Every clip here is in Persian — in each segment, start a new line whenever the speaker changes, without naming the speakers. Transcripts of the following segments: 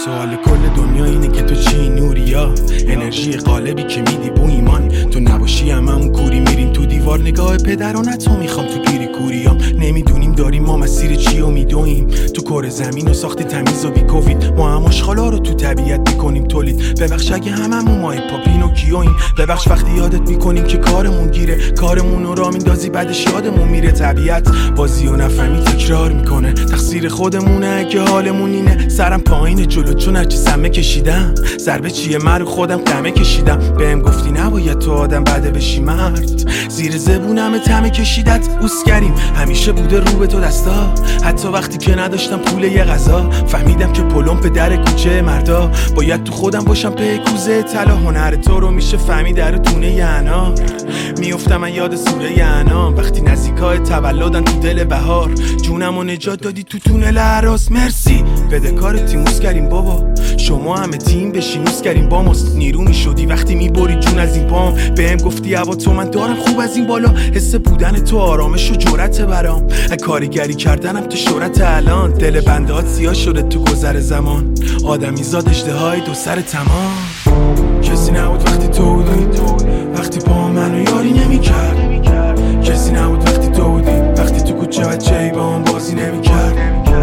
سوال کل دنیا اینه که تو چی نوریا، انرژی قالبی که میدی بو ایمان، تو نباشی هممون کوری میریم تو دیوار، نگاه پدرانت رو میخوام تو پیری کوریام، نمیدونیم داریم ما مسیر چی و میدویم، تو کره زمین و ساختی تمیز و بی کووید، ما هم آشغالا رو تو طبیعت میکنیم تولید، ببخش اگه هممون مای پاپین و کیویم، ببخش وقتی یادت میکنیم که کارمون گیره، کارمون رو را میندازی بعدش یادمون میره، طبیعت بازی و نفهمی تکرار میکنه، تقصیر خودمونه اگه حالمون اینه، سرم پایین جلو چون هرچی سمه کشیدم، ضربه چیه من رو خودم قمه کشیدم، بهم گفتی نباید تو آدم بده بشی مرد، زیر زبونم تمه کشیدت اوسکریم، همیشه بوده رو به تو دستا، حتی وقتی که نداشتم پول یه غذا، فهمیدم که پلم به در کوچه مردا، باید تو خودم باشم پی کوزه طلا، هنر تو رو میشه فهمید در دونه یعنا، میافتم من یاد سوره انعام، وقتی نزدیکای تولدن تو دل بهار، جونمو نجات دادی تو تونل اعراض، مرسی بده کار تیموس کردیم بابا، شما همه تیم بشینوس کردیم با ماست، نیرو میشدی وقتی میبری جون از این پام، بهم گفتی هوا تو من دارم خوب از این بالا، حس بودن تو آرامش و جرأت برام، کارگری کردنم تو شهرت الان، دل بندات سیاه شده تو گذر زمان، آدمی زاد اژدهای دو سر تمام، کسی نبود وقتی تو بودی، وقتی با منو یاری نمیکرد، کسی نبود وقتی تو بودی، وقتی تو کوچه بچه‌ای با هم بازی نمیکرد،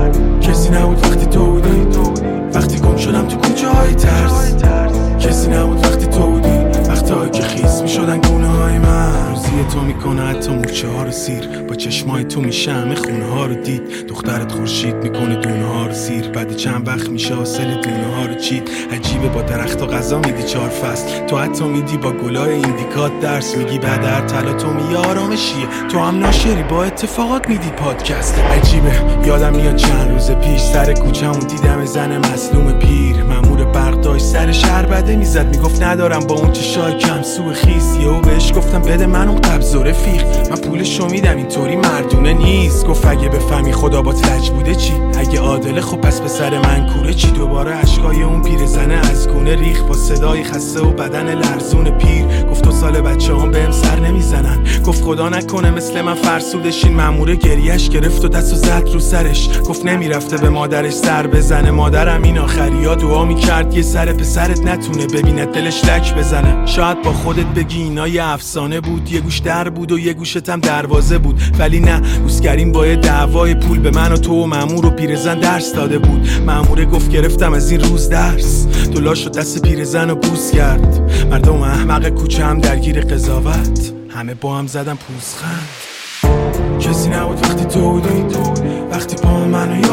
کسی نبود وقتی تو بودی، وقتی گم شدم تو کوچه های ترس، کسی نبود وقتی تو بودی، وقتی که خیس میشدن گونه های من، روزی تو میکنه حتی مورچه ها رو سیر، با چشمای تو میشه همه خونه ها رو دید، دخترت خورشید میکنه دونه ها رو سیر، بعد چند وقت میشه حاصل دونه ها رو چید، عجیبه با درخت و غذا میدی 4 فصل، تو حتی میدی با گلای ایندیکات درس، میگی بعد هر طلا تو می آرامشیه، تو هم ناشری با اتفاقات میدی پادکست، عجیبه یادم میاد چند روز پیش سر کوچه‌مون دیدم زن مظلوم پیر، مأمور برق داشت سر شهر بده میزد، میگفت ندارم با اون چشای کم سو خیس، یهو بهش گفتم بده من اون قبض و رفیق، من پولشو میدم اینطوری مردونه نیست، گفت اگه بفهمی خدا با لج بوده چی، اگه عادله خب پس به سر من کوره چی، دوباره اشکای اون پیرزنه از گونه ریخ، با صدای خسته و بدن لرزون پیر، گفت 2 سال بچه‌هام بهم سر نمیزنن، گفت خدا نکنه مثل من فرسودشین، مأمور گریش گرفت و دستو زد رو سرش، گفت نمیرفته به مادرش سر بزنه، مادرم این آخریا دعا میکرد یه سر پسرت نتونه ببینه دلش لک بزنه، شاید با خودت بگی اینا یه افسانه بود، یه گوش در بود و یه گوشت هم دروازه بود، ولی نه اوسکریم با یه دعوای پول به من و تو و مأمور و پیرزن درس داده بود، مأموره گفت گرفتم از این روز درس، دلاش و دست پیرزن رو بوس کرد، مردم احمق کوچه هم درگیر قضاوت، همه با هم زدن پوزخند، کسی نبود وقتی تو بودی، وقتی با منو